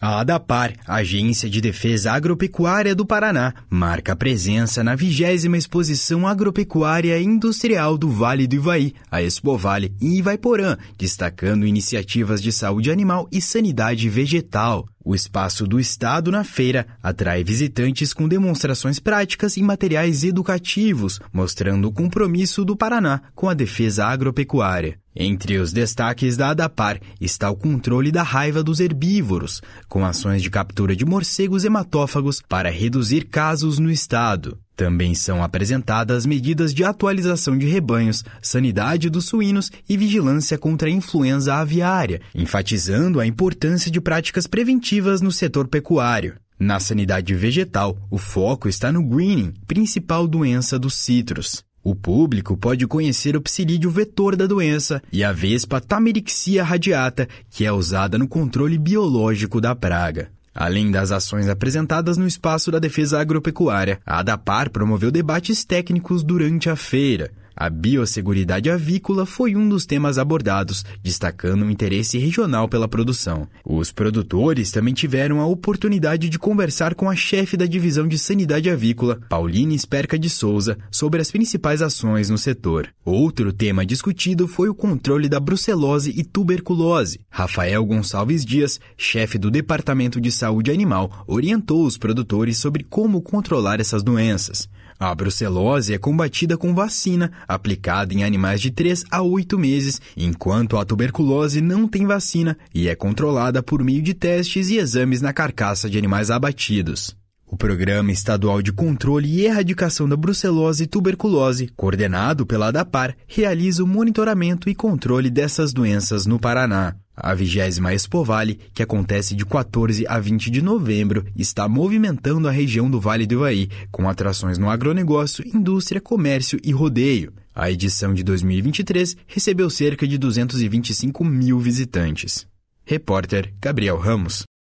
A ADAPAR, Agência de Defesa Agropecuária do Paraná, marca presença na 20ª Exposição Agropecuária e Industrial do Vale do Ivaí, a Expovale, em Ivaiporã, destacando iniciativas de saúde animal e sanidade vegetal. O espaço do Estado na feira atrai visitantes com demonstrações práticas e materiais educativos, mostrando o compromisso do Paraná com a defesa agropecuária. Entre os destaques da ADAPAR está o controle da raiva dos herbívoros, com ações de captura de morcegos hematófagos para reduzir casos no estado. Também são apresentadas medidas de atualização de rebanhos, sanidade dos suínos e vigilância contra a influenza aviária, enfatizando a importância de práticas preventivas no setor pecuário. Na sanidade vegetal, o foco está no greening, principal doença dos citros. O público pode conhecer o psilídeo vetor da doença e a Vespa Tamerixia radiata, que é usada no controle biológico da praga. Além das ações apresentadas no espaço da defesa agropecuária, a ADAPAR promoveu debates técnicos durante a feira. A biosseguridade avícola foi um dos temas abordados, destacando o interesse regional pela produção. Os produtores também tiveram a oportunidade de conversar com a chefe da Divisão de Sanidade Avícola, Pauline Esperca de Souza, sobre as principais ações no setor. Outro tema discutido foi o controle da brucelose e tuberculose. Rafael Gonçalves Dias, chefe do Departamento de Saúde Animal, orientou os produtores sobre como controlar essas doenças. A brucelose é combatida com vacina, aplicada em animais de 3 a 8 meses, enquanto a tuberculose não tem vacina e é controlada por meio de testes e exames na carcaça de animais abatidos. O Programa Estadual de Controle e Erradicação da Brucelose e Tuberculose, coordenado pela ADAPAR, realiza o monitoramento e controle dessas doenças no Paraná. A 20ª Expovale, que acontece de 14 a 20 de novembro, está movimentando a região do Vale do Ivaí, com atrações no agronegócio, indústria, comércio e rodeio. A edição de 2023 recebeu cerca de 225 mil visitantes. Repórter Gabriel Ramos.